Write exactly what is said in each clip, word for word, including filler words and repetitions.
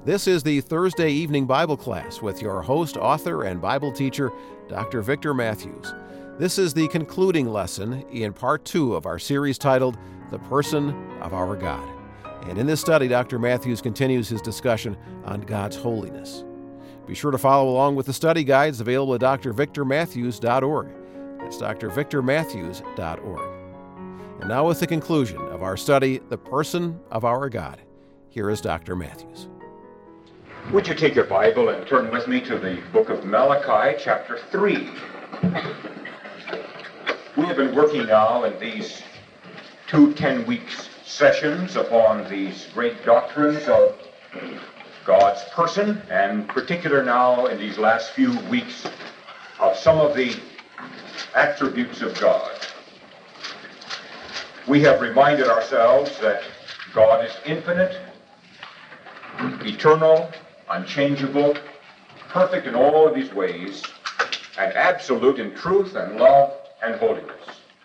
This is the Thursday evening Bible class with your host, author, and Bible teacher, Doctor Victor Matthews. This is the concluding lesson in part two of our series titled, The Person of Our God. And in this study, Doctor Matthews continues his discussion on God's holiness. Be sure to follow along with the study guides available at d r victor matthews dot org. That's d r victor matthews dot org. And now with the conclusion of our study, The Person of Our God, here is Doctor Matthews. Would you take your Bible and turn with me to the book of Malachi, chapter three. We have been working now in these two ten-week sessions upon these great doctrines of God's person, and particular now in these last few weeks of some of the attributes of God. We have reminded ourselves that God is infinite, eternal, unchangeable, perfect in all of these ways, and absolute in truth and love and holiness.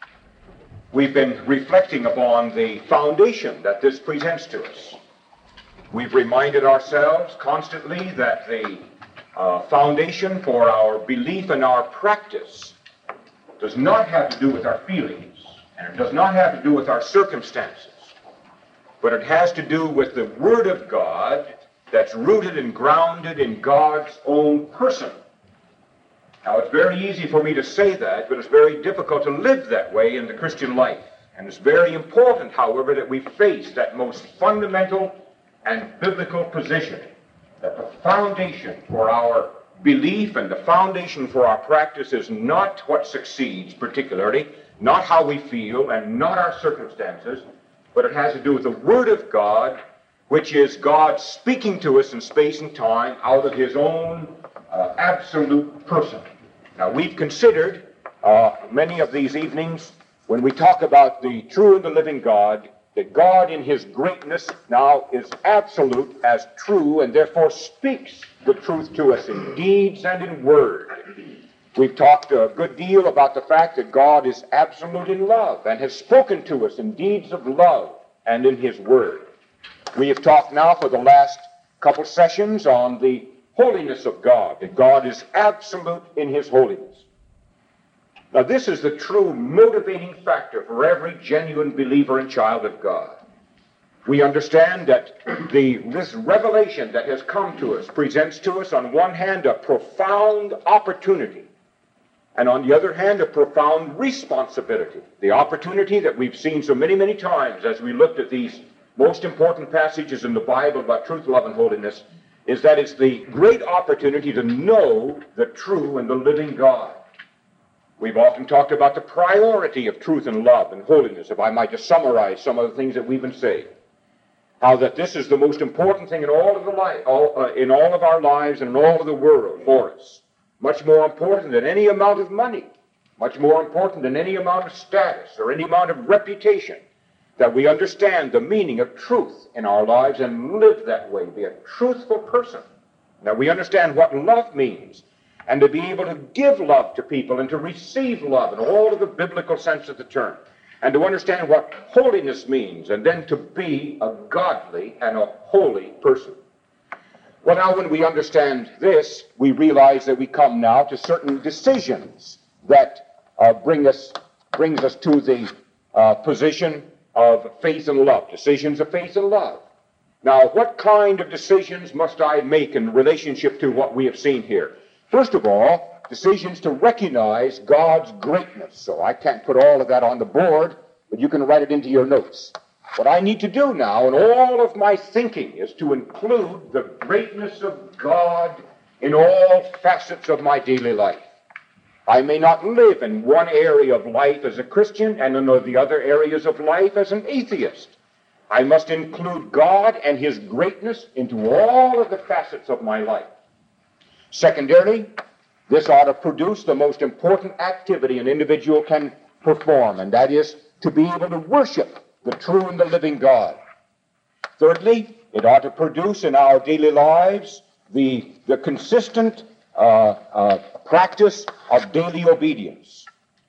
We've been reflecting upon the foundation that this presents to us. We've reminded ourselves constantly that the uh, foundation for our belief and our practice does not have to do with our feelings, and it does not have to do with our circumstances, but it has to do with the Word of God that's rooted and grounded in God's own person. Now, it's very easy for me to say that, but it's very difficult to live that way in the Christian life. And it's very important, however, that we face that most fundamental and biblical position, that the foundation for our belief and the foundation for our practice is not what succeeds particularly, not how we feel, and not our circumstances, but it has to do with the Word of God, which is God speaking to us in space and time out of His own uh, absolute person. Now, we've considered uh, many of these evenings when we talk about the true and the living God, that God in His greatness now is absolute as true and therefore speaks the truth to us in deeds and in word. We've talked a good deal about the fact that God is absolute in love and has spoken to us in deeds of love and in His word. We have talked now for the last couple sessions on the holiness of God, that God is absolute in His holiness. Now, this is the true motivating factor for every genuine believer and child of God. We understand that the, this revelation that has come to us presents to us, on one hand, a profound opportunity, and on the other hand, a profound responsibility. The opportunity that we've seen so many, many times as we looked at these most important passages in the Bible about truth, love, and holiness is that it's the great opportunity to know the true and the living God. We've often talked about the priority of truth and love and holiness, if I might just summarize some of the things that we've been saying. How that this is the most important thing in all of the life, all, uh, in all of our lives and in all of the world for us. Much more important than any amount of money, much more important than any amount of status or any amount of reputation, that we understand the meaning of truth in our lives and live that way, be a truthful person. Now, we understand what love means, and to be able to give love to people and to receive love in all of the biblical sense of the term, and to understand what holiness means, and then to be a godly and a holy person. Well, now, when we understand this, we realize that we come now to certain decisions that uh, bring us, brings us to the uh, position of faith and love, decisions of faith and love. Now, what kind of decisions must I make in relationship to what we have seen here? First of all, decisions to recognize God's greatness. So I can't put all of that on the board, but you can write it into your notes. What I need to do now in all of my thinking is to include the greatness of God in all facets of my daily life. I may not live in one area of life as a Christian and in the other areas of life as an atheist. I must include God and His greatness into all of the facets of my life. Secondarily, this ought to produce the most important activity an individual can perform, and that is to be able to worship the true and the living God. Thirdly, it ought to produce in our daily lives the, the consistent uh, uh, practice of daily obedience.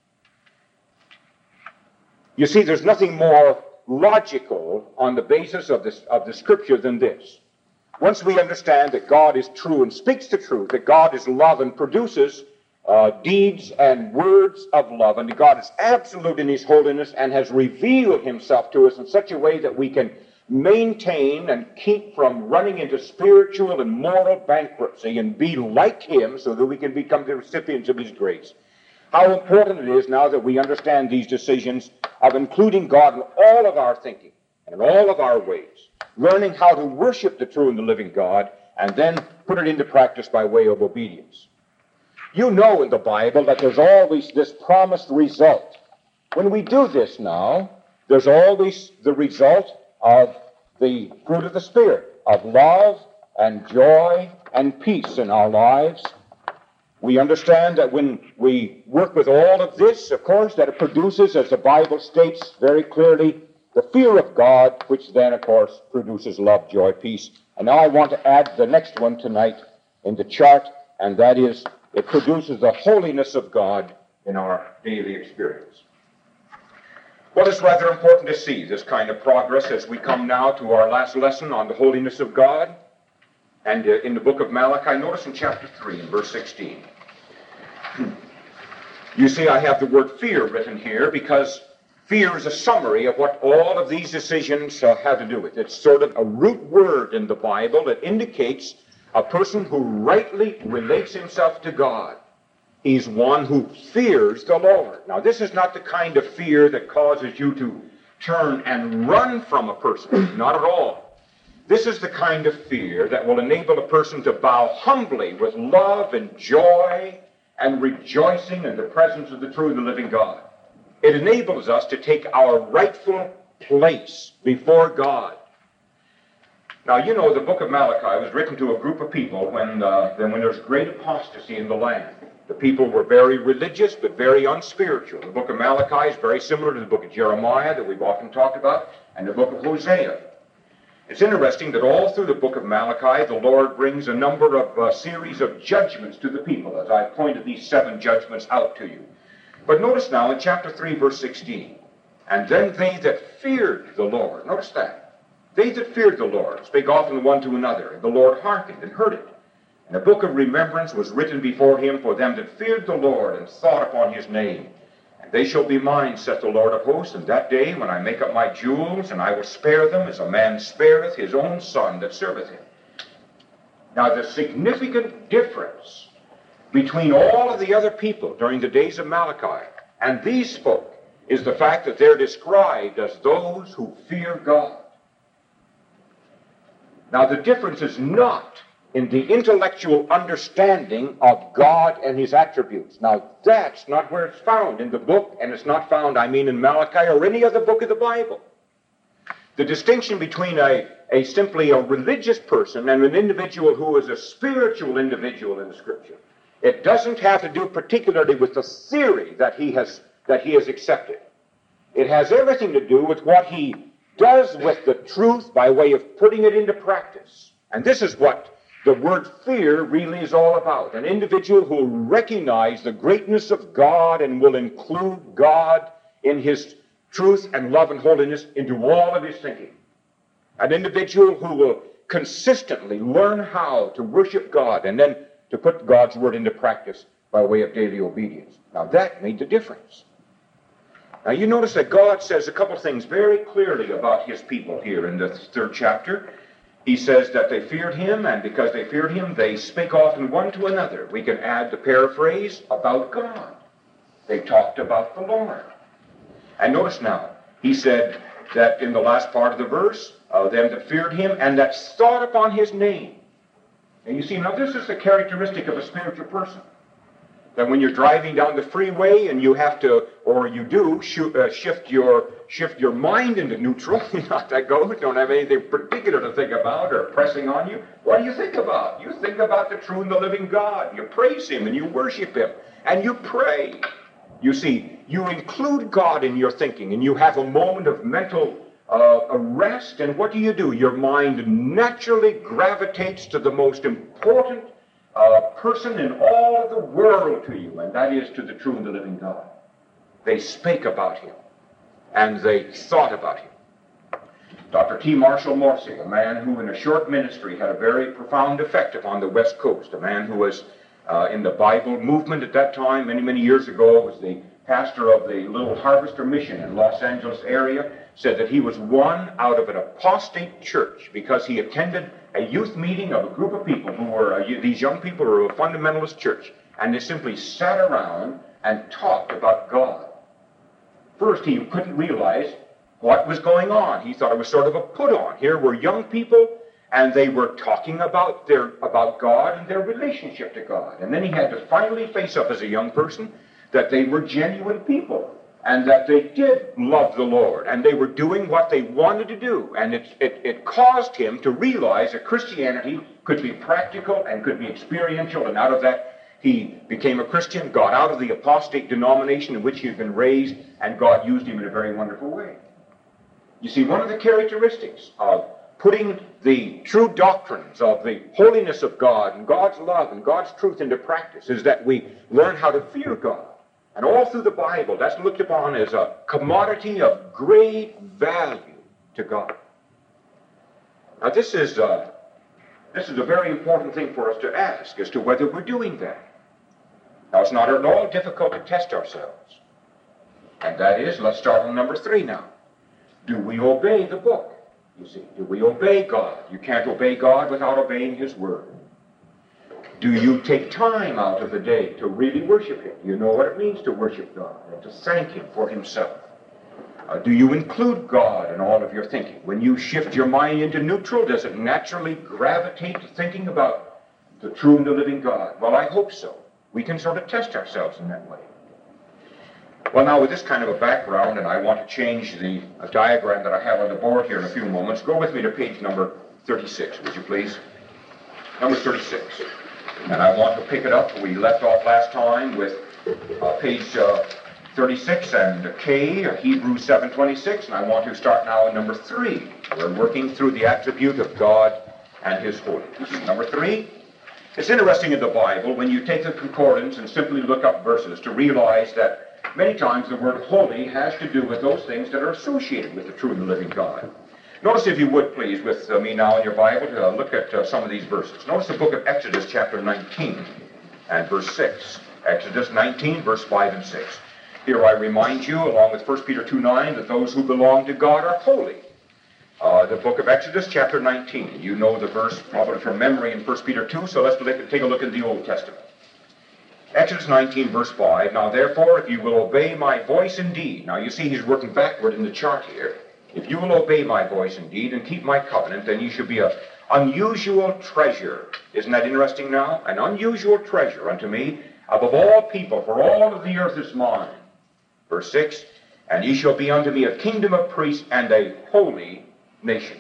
You see, there's nothing more logical on the basis of, this, of the Scripture than this. Once we understand that God is true and speaks the truth, that God is love and produces uh, deeds and words of love, and that God is absolute in his holiness and has revealed himself to us in such a way that we can maintain and keep from running into spiritual and moral bankruptcy and be like him so that we can become the recipients of his grace. How important it is now that we understand these decisions of including God in all of our thinking and in all of our ways, learning how to worship the true and the living God, and then put it into practice by way of obedience. You know in the Bible that there's always this promised result. When we do this now, there's always the result of the fruit of the Spirit, of love and joy and peace in our lives. We understand that when we work with all of this, of course, that it produces, as the Bible states very clearly, the fear of God, which then, of course, produces love, joy, peace. And now I want to add the next one tonight in the chart, and that is, it produces the holiness of God in our daily experience. Well, it's rather important to see this kind of progress as we come now to our last lesson on the holiness of God. And uh, in the book of Malachi, notice in chapter three, in verse sixteen. You see, I have the word fear written here because fear is a summary of what all of these decisions uh, have to do with. It's sort of a root word in the Bible that indicates a person who rightly relates himself to God. He's one who fears the Lord. Now, this is not the kind of fear that causes you to turn and run from a person. Not at all. This is the kind of fear that will enable a person to bow humbly with love and joy and rejoicing in the presence of the true and the living God. It enables us to take our rightful place before God. Now, you know, the book of Malachi was written to a group of people when, uh, when there was great apostasy in the land. The people were very religious, but very unspiritual. The book of Malachi is very similar to the book of Jeremiah that we've often talked about, and the book of Hosea. It's interesting that all through the book of Malachi, the Lord brings a number of uh, series of judgments to the people, as I pointed these seven judgments out to you. But notice now in chapter three, verse sixteen, and then they that feared the Lord, notice that, they that feared the Lord spake often one to another, and the Lord hearkened and heard it. And a book of remembrance was written before him for them that feared the Lord and thought upon his name. And they shall be mine, saith the Lord of hosts, in that day when I make up my jewels, and I will spare them as a man spareth his own son that serveth him. Now the significant difference between all of the other people during the days of Malachi and these folk is the fact that they're described as those who fear God. Now the difference is not in the intellectual understanding of God and his attributes. Now, that's not where it's found in the book, and it's not found, I mean, in Malachi or any other book of the Bible. The distinction between a, a simply a religious person and an individual who is a spiritual individual in the Scripture, it doesn't have to do particularly with the theory that he has, that he has accepted. It has everything to do with what he does with the truth by way of putting it into practice. And this is what the word fear really is all about. An individual who will recognize the greatness of God and will include God in his truth and love and holiness into all of his thinking. An individual who will consistently learn how to worship God and then to put God's word into practice by way of daily obedience. Now that made the difference. Now you notice that God says a couple things very clearly about his people here in the third chapter. He says that they feared him, and because they feared him, they spake often one to another. We can add the paraphrase, about God. They talked about the Lord. And notice now, he said that in the last part of the verse, uh, them that feared him, and that thought upon his name. And you see, now this is the characteristic of a spiritual person. That when you're driving down the freeway and you have to, or you do, shoot, uh, shift your shift your mind into neutral, you know how that goes, don't have anything particular to think about or pressing on you, what do you think about? You think about the true and the living God. You praise him and you worship him and you pray. You see, you include God in your thinking and you have a moment of mental uh, rest, and what do you do? Your mind naturally gravitates to the most important a person in all the world to you, and that is to the true and the living God. They spake about him, and they thought about him. Doctor T. Marshall Morrissey, a man who in a short ministry had a very profound effect upon the West Coast, a man who was uh, in the Bible movement at that time, many, many years ago, was the pastor of the Little Harvester Mission in Los Angeles area, said that he was one out of an apostate church because he attended a youth meeting of a group of people who were, uh, these young people who were a fundamentalist church, and they simply sat around and talked about God. First, he couldn't realize what was going on. He thought it was sort of a put-on. Here were young people, and they were talking about their about God and their relationship to God. And then he had to finally face up as a young person that they were genuine people, and that they did love the Lord, and they were doing what they wanted to do. And it, it, it caused him to realize that Christianity could be practical and could be experiential, and out of that, he became a Christian, got out of the apostate denomination in which he had been raised, and God used him in a very wonderful way. You see, one of the characteristics of putting the true doctrines of the holiness of God and God's love and God's truth into practice is that we learn how to fear God. And all through the Bible, that's looked upon as a commodity of great value to God. Now, this is, uh, this is a very important thing for us to ask as to whether we're doing that. Now, it's not at all difficult to test ourselves. And that is, let's start on number three now. Do we obey the book? You see, do we obey God? You can't obey God without obeying His Word. Do you take time out of the day to really worship Him? You know what it means to worship God and to thank Him for Himself. Uh, do you include God in all of your thinking? When you shift your mind into neutral, does it naturally gravitate to thinking about the true and the living God? Well, I hope so. We can sort of test ourselves in that way. Well, now, with this kind of a background, and I want to change the uh, diagram that I have on the board here in a few moments, go with me to page number thirty-six, would you please? Number thirty-six. And I want to pick it up. We left off last time with uh, page uh, thirty-six and K, uh, Hebrews seven twenty-six, and I want to start now at number three. We're working through the attribute of God and His holiness. Number three, it's interesting in the Bible when you take the concordance and simply look up verses to realize that many times the word holy has to do with those things that are associated with the true and living God. Notice, if you would, please, with uh, me now in your Bible, to uh, look at uh, some of these verses. Notice the book of Exodus, chapter nineteen, and verse six. Exodus nineteen, verse five and six. Here I remind you, along with First Peter two nine, that those who belong to God are holy. Uh, the book of Exodus, chapter nineteen. You know the verse probably from memory in First Peter two, so let's take a look at the Old Testament. Exodus nineteen, verse five. Now, therefore, if you will obey my voice indeed. Now, you see he's working backward in the chart here. If you will obey my voice indeed and keep my covenant, then you shall be an unusual treasure. Isn't that interesting now? An unusual treasure unto me above all people, for all of the earth is mine. Verse six. And ye shall be unto me a kingdom of priests and a holy nation.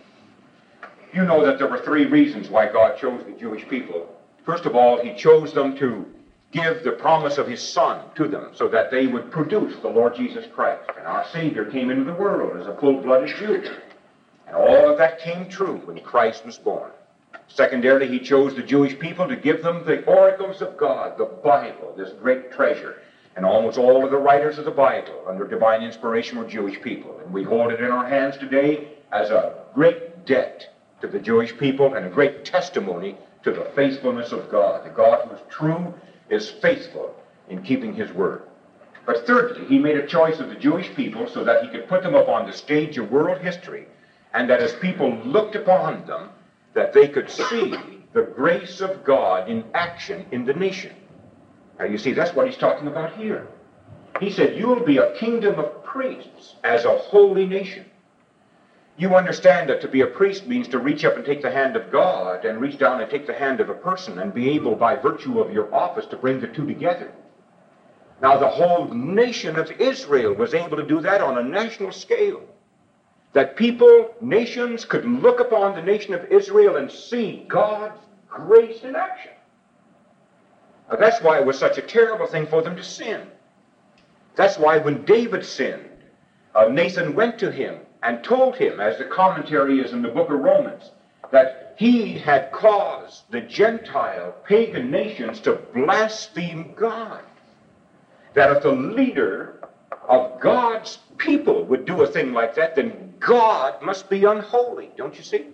You know that there were three reasons why God chose the Jewish people. First of all, He chose them to give the promise of His Son to them so that they would produce the Lord Jesus Christ. And our Savior came into the world as a full-blooded Jew. And all of that came true when Christ was born. Secondarily, He chose the Jewish people to give them the oracles of God, the Bible, this great treasure. And almost all of the writers of the Bible under divine inspiration were Jewish people. And we hold it in our hands today as a great debt to the Jewish people and a great testimony to the faithfulness of God. The God who is true is faithful in keeping His word. But thirdly, He made a choice of the Jewish people so that He could put them up on the stage of world history, and that as people looked upon them, that they could see the grace of God in action in the nation. Now, you see, that's what He's talking about here. He said, you'll be a kingdom of priests as a holy nation. You understand that to be a priest means to reach up and take the hand of God and reach down and take the hand of a person and be able, by virtue of your office, to bring the two together. Now, the whole nation of Israel was able to do that on a national scale. That people, nations, could look upon the nation of Israel and see God's grace in action. Now, that's why it was such a terrible thing for them to sin. That's why when David sinned, uh, Nathan went to him and told him, as the commentary is in the book of Romans, that he had caused the Gentile pagan nations to blaspheme God. That if the leader of God's people would do a thing like that, then God must be unholy, don't you see?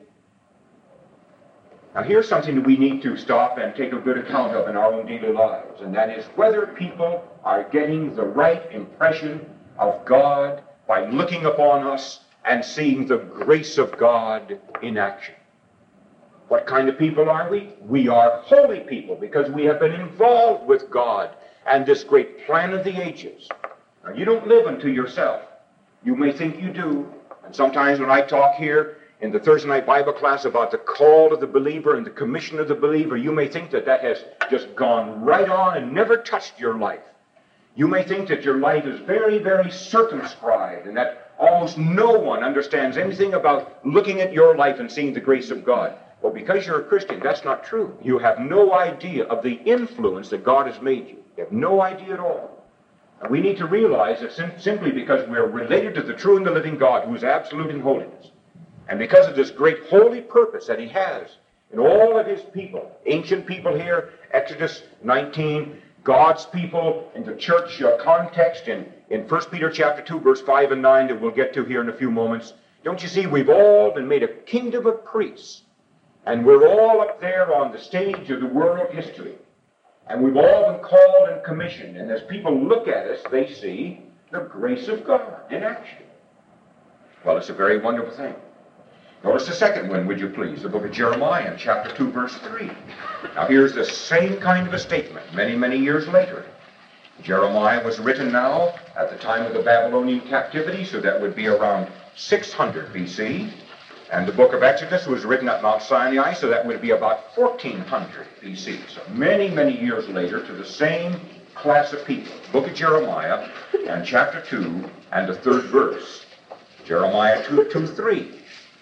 Now here's something that we need to stop and take a good account of in our own daily lives, and that is whether people are getting the right impression of God by looking upon us and seeing the grace of God in action. What kind of people are we? We are holy people because we have been involved with God and this great plan of the ages. Now, you don't live unto yourself. You may think you do. And sometimes when I talk here in the Thursday night Bible class about the call of the believer and the commission of the believer, you may think that that has just gone right on and never touched your life. You may think that your life is very, very circumscribed and that almost no one understands anything about looking at your life and seeing the grace of God. Well, because you're a Christian, that's not true. You have no idea of the influence that God has made you. You have no idea at all. And we need to realize that sim- simply because we're related to the true and the living God, who is absolute in holiness, and because of this great holy purpose that he has in all of his people, ancient people here, Exodus nineteen, God's people in the church uh, context in, in First Peter chapter two, verse five and nine that we'll get to here in a few moments. Don't you see, we've all been made a kingdom of priests. And we're all up there on the stage of the world history. And we've all been called and commissioned. And as people look at us, they see the grace of God in action. Well, it's a very wonderful thing. Notice the second one, would you please? The book of Jeremiah, chapter two, verse three. Now, here's the same kind of a statement many, many years later. Jeremiah was written now at the time of the Babylonian captivity, so that would be around six hundred B C. And the book of Exodus was written at Mount Sinai, so that would be about fourteen hundred B C. So many, many years later to the same class of people. Book of Jeremiah and chapter two and the third verse. Jeremiah two, two, three.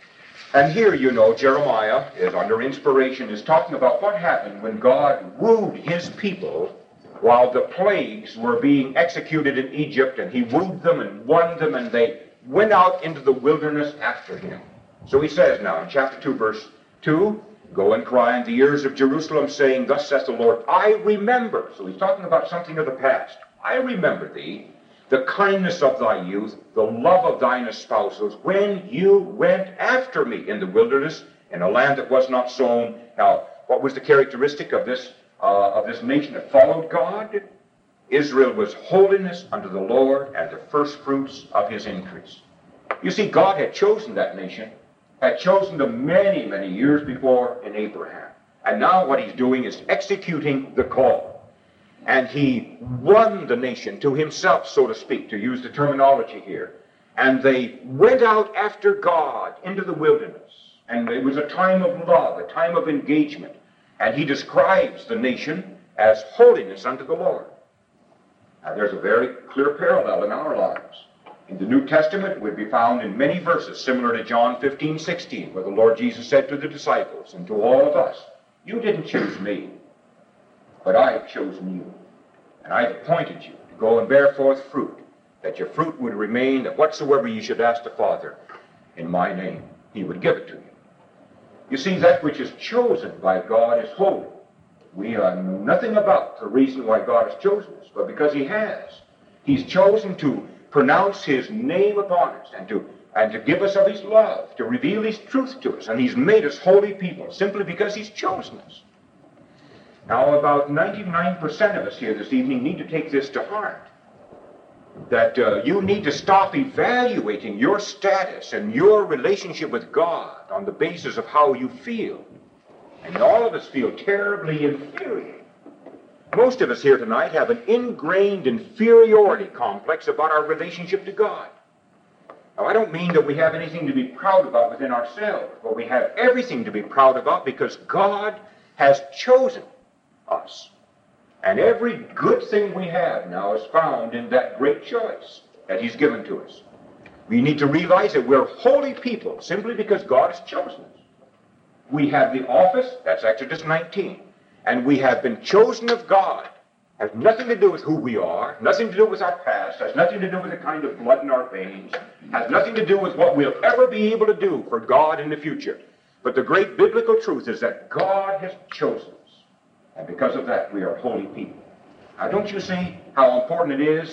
And here, you know, Jeremiah is under inspiration, is talking about what happened when God wooed his people while the plagues were being executed in Egypt, and he wooed them and won them, and they went out into the wilderness after him. So he says now in chapter two, verse two, go and cry in the ears of Jerusalem, saying, thus saith the Lord, I remember. So he's talking about something of the past. I remember thee, the kindness of thy youth, the love of thine espousals, when you went after me in the wilderness, in a land that was not sown. Now, what was the characteristic of this, uh, of this nation that followed God? Israel was holiness unto the Lord and the first fruits of his increase. You see, God had chosen that nation, had chosen them many, many years before in Abraham. And now what he's doing is executing the call. And he won the nation to himself, so to speak, to use the terminology here. And they went out after God into the wilderness. And it was a time of love, a time of engagement. And he describes the nation as holiness unto the Lord. Now there's a very clear parallel in our lives. In the New Testament would be found in many verses similar to John fifteen, sixteen, where the Lord Jesus said to the disciples and to all of us, you didn't choose me, but I have chosen you. And I have appointed you to go and bear forth fruit, that your fruit would remain, that whatsoever you should ask the Father in my name, he would give it to you. You see, that which is chosen by God is holy. We know nothing about the reason why God has chosen us, but because he has. He's chosen to pronounce his name upon us and to and to give us of his love, to reveal his truth to us. And he's made us holy people simply because he's chosen us. Now, about ninety-nine percent of us here this evening need to take this to heart, that uh, you need to stop evaluating your status and your relationship with God on the basis of how you feel. And all of us feel terribly inferior. Most of us here tonight have an ingrained inferiority complex about our relationship to God. Now, I don't mean that we have anything to be proud about within ourselves, but we have everything to be proud about because God has chosen us. And every good thing we have now is found in that great choice that he's given to us. We need to realize that we're holy people simply because God has chosen us. We have the office, that's Exodus nineteen. And we have been chosen of God. Has nothing to do with who we are, nothing to do with our past, has nothing to do with the kind of blood in our veins, has nothing to do with what we'll ever be able to do for God in the future. But the great biblical truth is that God has chosen us. And because of that, we are holy people. Now, don't you see how important it is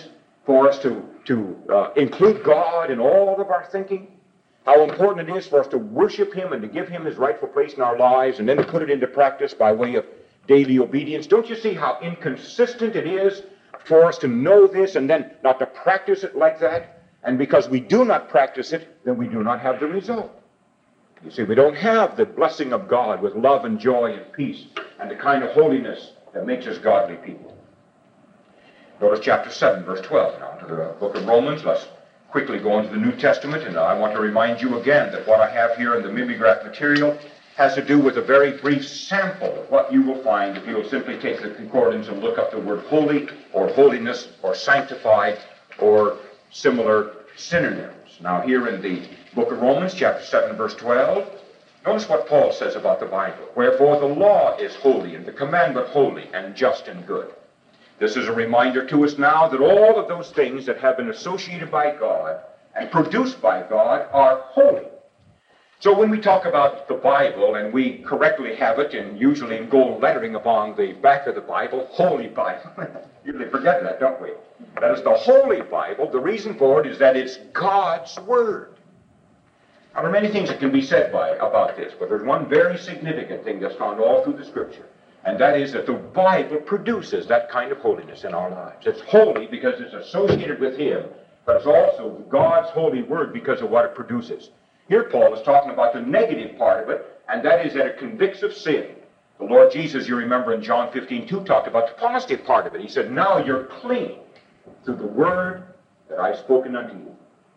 for us to, to uh, include God in all of our thinking, how important it is for us to worship Him and to give Him His rightful place in our lives and then to put it into practice by way of daily obedience. Don't you see how inconsistent it is for us to know this and then not to practice it like that? And because we do not practice it, then we do not have the result. You see, we don't have the blessing of God with love and joy and peace and the kind of holiness that makes us godly people. Notice chapter seven, verse twelve now, to the book of Romans. Let's quickly go into the New Testament, and I want to remind you again that what I have here in the mimeograph material has to do with a very brief sample of what you will find if you will simply take the concordance and look up the word holy or holiness or sanctified or similar synonyms. Now here in the book of Romans, chapter seven, verse twelve, notice what Paul says about the Bible. Wherefore the law is holy, and the commandment holy, and just and good. This is a reminder to us now that all of those things that have been associated by God and produced by God are holy. So when we talk about the Bible, and we correctly have it, and usually in gold lettering upon the back of the Bible, Holy Bible, usually forget that, don't we? That is the Holy Bible. The reason for it is that it's God's Word. Now, there are many things that can be said by about this, but there's one very significant thing that's found all through the Scripture, and that is that the Bible produces that kind of holiness in our lives. It's holy because it's associated with Him, but it's also God's holy Word because of what it produces. Here Paul is talking about the negative part of it, and that is that it convicts of sin. The Lord Jesus, you remember in John fifteen two, talked about the positive part of it. He said, now you're clean through the word that I've spoken unto you.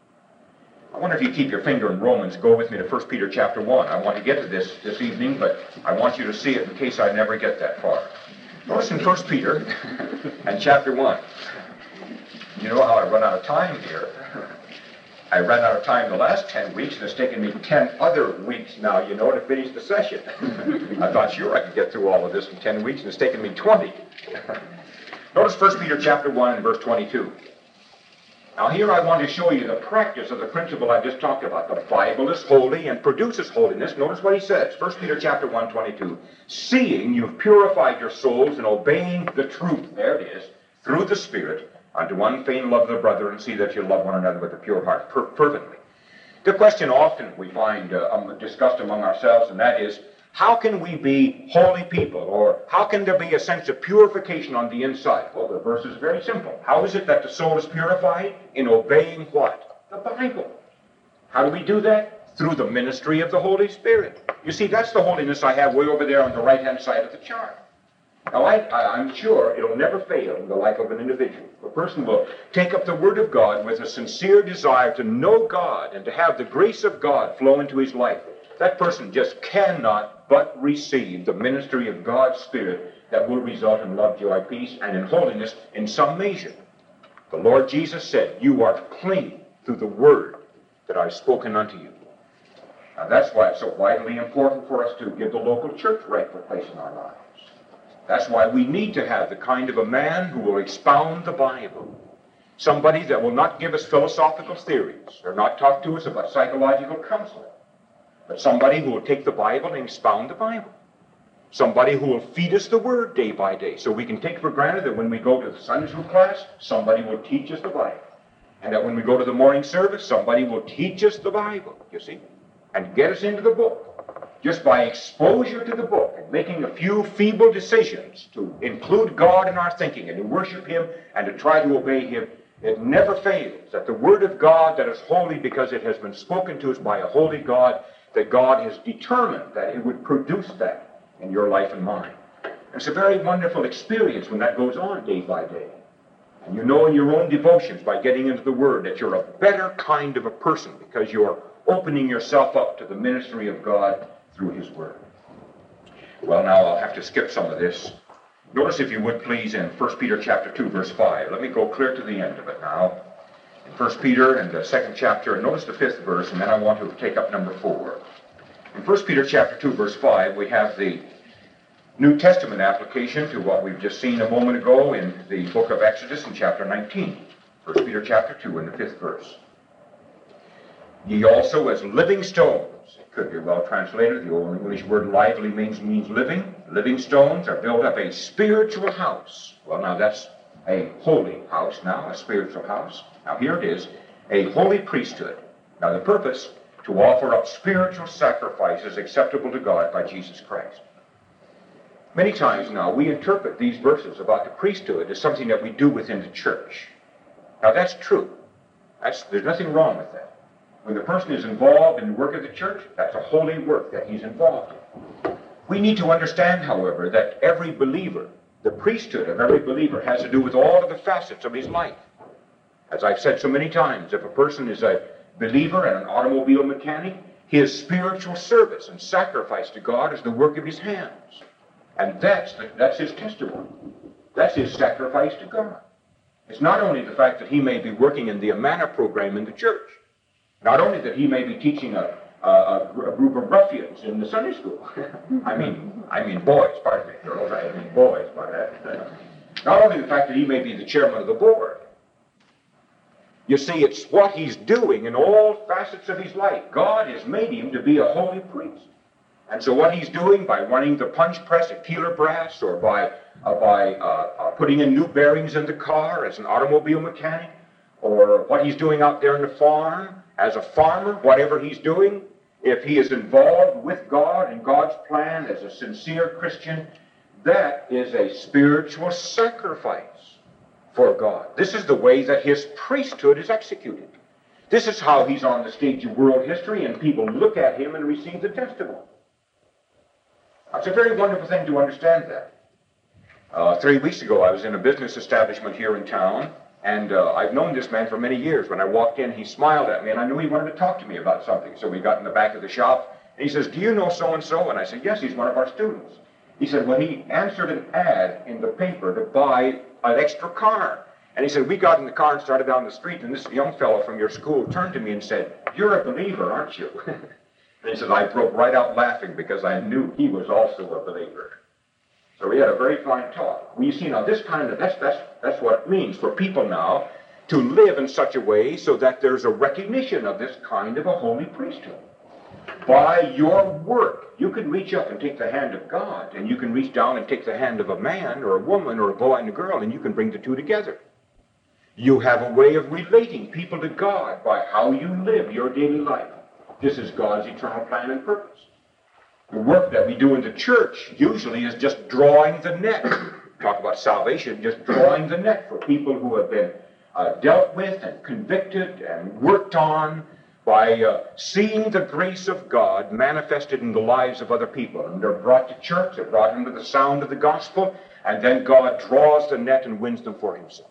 I wonder if you keep your finger in Romans, go with me to First Peter chapter one. I want to get to this this evening, but I want you to see it in case I never get that far. Notice in First Peter and chapter one. You know how I run out of time here. I ran out of time the last ten weeks, and it's taken me ten other weeks now, you know, to finish the session. I thought, sure, I could get through all of this in ten weeks, and it's taken me twenty. Notice First Peter chapter one and verse twenty-two. Now here I want to show you the practice of the principle I just talked about. The Bible is holy and produces holiness. Notice what he says. First Peter chapter one, twenty-two. Seeing you've purified your souls in obeying the truth, there it is, through the Spirit, unto unfeigned love of the brother, and see that you love one another with a pure heart per- fervently. The question often we find uh, um, discussed among ourselves, and that is, how can we be holy people, or how can there be a sense of purification on the inside? Well, the verse is very simple. How is it that the soul is purified? In obeying what? The Bible. How do we do that? Through the ministry of the Holy Spirit. You see, that's the holiness I have way over there on the right-hand side of the chart. Now, I, I, I'm sure it'll never fail in the life of an individual. A person will take up the Word of God with a sincere desire to know God and to have the grace of God flow into his life. That person just cannot but receive the ministry of God's Spirit that will result in love, joy, peace, and in holiness in some measure. The Lord Jesus said, you are clean through the Word that I've spoken unto you. Now, that's why it's so vitally important for us to give the local church rightful place in our lives. That's why we need to have the kind of a man who will expound the Bible. Somebody that will not give us philosophical theories or not talk to us about psychological counseling. But somebody who will take the Bible and expound the Bible. Somebody who will feed us the Word day by day. So we can take for granted that when we go to the Sunday school class, somebody will teach us the Bible. And that when we go to the morning service, somebody will teach us the Bible, you see, and get us into the book. Just by exposure to the book and making a few feeble decisions to include God in our thinking and to worship Him and to try to obey Him, it never fails that the Word of God that is holy because it has been spoken to us by a holy God, that God has determined that it would produce that in your life and mine. It's a very wonderful experience when that goes on day by day. And you know in your own devotions by getting into the Word that you're a better kind of a person because you're opening yourself up to the ministry of God through His Word. Well, now I'll have to skip some of this. Notice, if you would please, in First Peter chapter two, verse five. Let me go clear to the end of it now. In First Peter and the second chapter, and notice the fifth verse, and then I want to take up number four. In First Peter chapter two, verse five, we have the New Testament application to what we've just seen a moment ago in the book of Exodus in chapter nineteen. First Peter chapter two and the fifth verse. Ye also as living stones. It could be well translated. The old English word lively means, means living. Living stones are built up a spiritual house. Well, now that's a holy house now, a spiritual house. Now here it is, a holy priesthood. Now the purpose, to offer up spiritual sacrifices acceptable to God by Jesus Christ. Many times now we interpret these verses about the priesthood as something that we do within the church. Now that's true. That's, there's nothing wrong with that. When the person is involved in the work of the church, that's a holy work that he's involved in. We need to understand, however, that every believer, the priesthood of every believer, has to do with all of the facets of his life. As I've said so many times, if a person is a believer and an automobile mechanic, his spiritual service and sacrifice to God is the work of his hands. And that's, the, that's his testimony. That's his sacrifice to God. It's not only the fact that he may be working in the Amana program in the church, not only that he may be teaching a, a, a group of ruffians in the Sunday school. I mean, I mean boys, pardon me, girls, I mean boys by that. Not only the fact that he may be the chairman of the board. You see, it's what he's doing in all facets of his life. God has made him to be a holy priest. And so what he's doing by running the punch press at Keeler Brass, or by, uh, by uh, uh, putting in new bearings in the car as an automobile mechanic, or what he's doing out there in the farm as a farmer, whatever he's doing, if he is involved with God and God's plan as a sincere Christian, that is a spiritual sacrifice for God. This is the way that his priesthood is executed. This is how he's on the stage of world history, and people look at him and receive the testimony. It's a very wonderful thing to understand that. Uh, three weeks ago, I was in a business establishment here in town, and uh, I've known this man for many years. When I walked in, he smiled at me, and I knew he wanted to talk to me about something. So we got in the back of the shop, and he says, "Do you know so-and-so?" And I said, "Yes, he's one of our students." He said, "Well, he answered an ad in the paper to buy an extra car." And he said, "We got in the car and started down the street, and this young fellow from your school turned to me and said, 'You're a believer, aren't you?'" And he said, I broke right out laughing because I knew he was also a believer. So we had a very fine talk. Well, you see, now this kind of, that's, that's, that's what it means for people now to live in such a way so that there's a recognition of this kind of a holy priesthood. By your work, you can reach up and take the hand of God, and you can reach down and take the hand of a man or a woman or a boy and a girl, and you can bring the two together. You have a way of relating people to God by how you live your daily life. This is God's eternal plan and purpose. The work that we do in the church usually is just drawing the net. Talk about salvation, just drawing the net for people who have been uh, dealt with and convicted and worked on by uh, seeing the grace of God manifested in the lives of other people. And they're brought to church, they're brought into the sound of the gospel, and then God draws the net and wins them for himself.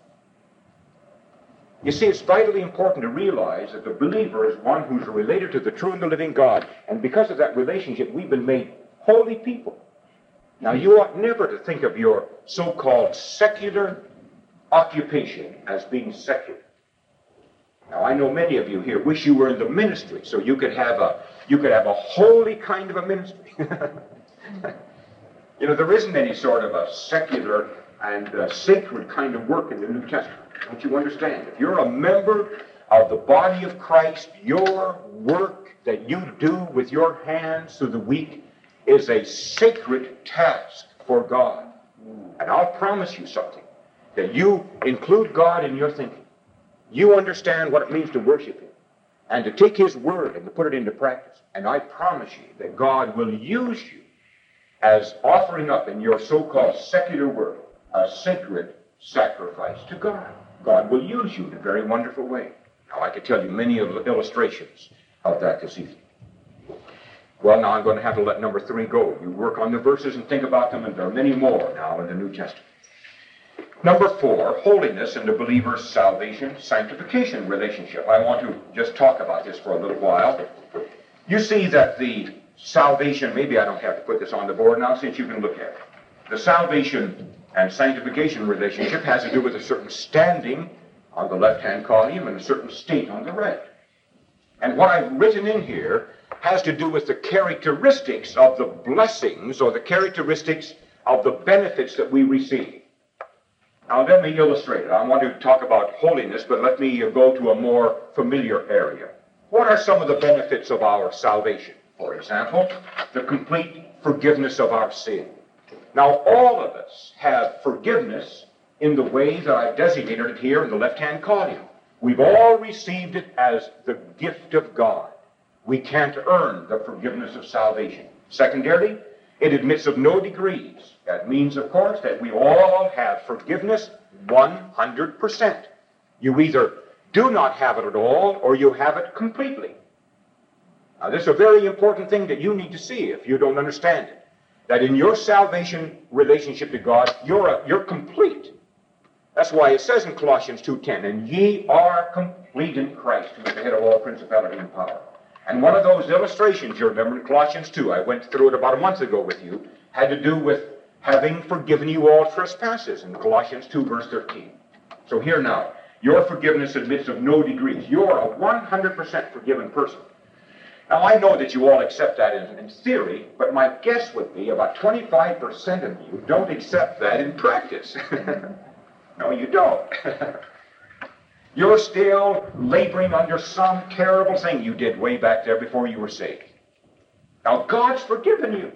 You see, it's vitally important to realize that the believer is one who's related to the true and the living God. And because of that relationship, we've been made holy people. Now, you ought never to think of your so-called secular occupation as being secular. Now, I know many of you here wish you were in the ministry so you could have a, you could have a holy kind of a ministry. You know, there isn't any sort of a secular and uh, sacred kind of work in the New Testament. Don't you understand? If you're a member of the body of Christ, your work that you do with your hands through the week is a sacred task for God. And I'll promise you something, that you include God in your thinking. You understand what it means to worship him and to take his word and to put it into practice. And I promise you that God will use you as offering up in your so-called secular work a sacred sacrifice to God. God will use you in a very wonderful way. Now, I could tell you many illustrations of that this evening. Well, now I'm going to have to let number three go. You work on the verses and think about them, and there are many more now in the New Testament. Number four, holiness and the believer's salvation, sanctification relationship. I want to just talk about this for a little while. You see that the salvation, maybe I don't have to put this on the board now since you can look at it. The salvation and sanctification relationship has to do with a certain standing on the left-hand column and a certain state on the right. And what I've written in here has to do with the characteristics of the blessings or the characteristics of the benefits that we receive. Now let me illustrate it. I want to talk about holiness, but let me go to a more familiar area. What are some of the benefits of our salvation? For example, the complete forgiveness of our sin. Now, all of us have forgiveness in the way that I've designated it here in the left-hand column. We've all received it as the gift of God. We can't earn the forgiveness of salvation. Secondarily, it admits of no degrees. That means, of course, that we all have forgiveness one hundred percent. You either do not have it at all, or you have it completely. Now, this is a very important thing that you need to see if you don't understand it. That in your salvation relationship to God, you're, a, you're complete. That's why it says in Colossians two ten, and ye are complete in Christ, who is the head of all principality and power. And one of those illustrations, you remember in Colossians two, I went through it about a month ago with you, had to do with having forgiven you all trespasses in Colossians two, verse thirteen. So here now, your forgiveness admits of no degrees. You're a one hundred percent forgiven person. Now, I know that you all accept that in, in theory, but my guess would be about twenty-five percent of you don't accept that in practice. No, you don't. You're still laboring under some terrible thing you did way back there before you were saved. Now, God's forgiven you.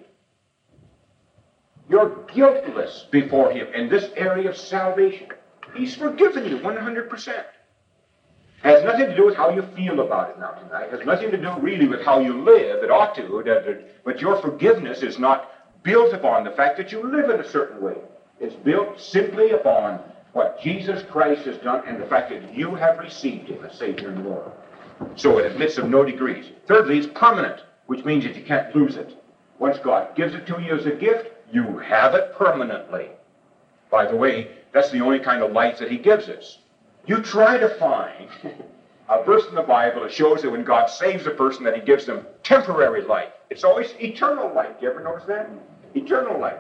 You're guiltless before Him in this area of salvation. He's forgiven you one hundred percent. Has nothing to do with how you feel about it now tonight. Has nothing to do really with how you live. It ought to, that, but your forgiveness is not built upon the fact that you live in a certain way. It's built simply upon what Jesus Christ has done and the fact that you have received Him as Savior and Lord. So it admits of no degrees. Thirdly, it's permanent, which means that you can't lose it. Once God gives it to you as a gift, you have it permanently. By the way, that's the only kind of life that He gives us. You try to find a verse in the Bible that shows that when God saves a person that He gives them temporary life. It's always eternal life. You ever notice that? Eternal life.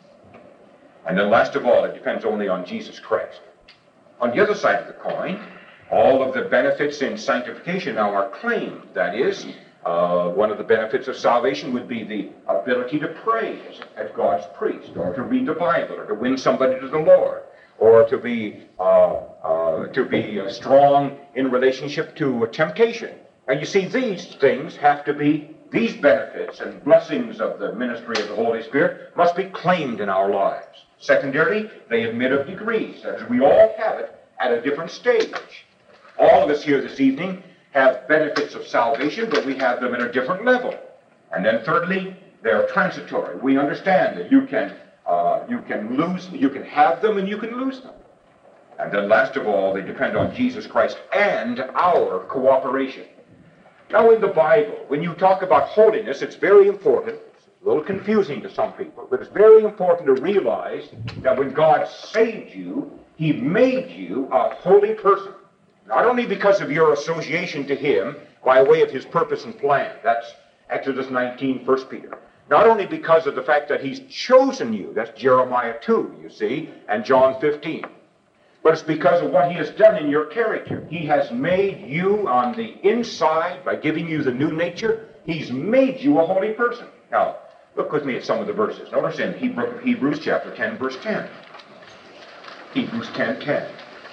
And then last of all, it depends only on Jesus Christ. On the other side of the coin, all of the benefits in sanctification now are claimed. That is, uh, one of the benefits of salvation would be the ability to pray as God's priest, or to read the Bible, or to win somebody to the Lord, or to be uh, uh, to be uh, strong in relationship to temptation. And you see, these things have to be, these benefits and blessings of the ministry of the Holy Spirit must be claimed in our lives. Secondarily, they admit of degrees, as we all have it at a different stage. All of us here this evening have benefits of salvation, but we have them at a different level. And then thirdly, they're transitory. We understand that you can uh, you can lose, you can have them and you can lose them. And then last of all, they depend on Jesus Christ and our cooperation. Now in the Bible, when you talk about holiness, it's very important. It's a little confusing to some people, but it's very important to realize that when God saved you, He made you a holy person. Not only because of your association to Him by way of His purpose and plan. That's Exodus nineteen, First Peter. Not only because of the fact that He's chosen you. That's Jeremiah two, you see, and John fifteen. But it's because of what He has done in your character. He has made you on the inside, by giving you the new nature, He's made you a holy person. Now, look with me at some of the verses. Notice in Hebrew, Hebrews chapter ten, verse ten. Hebrews ten, ten.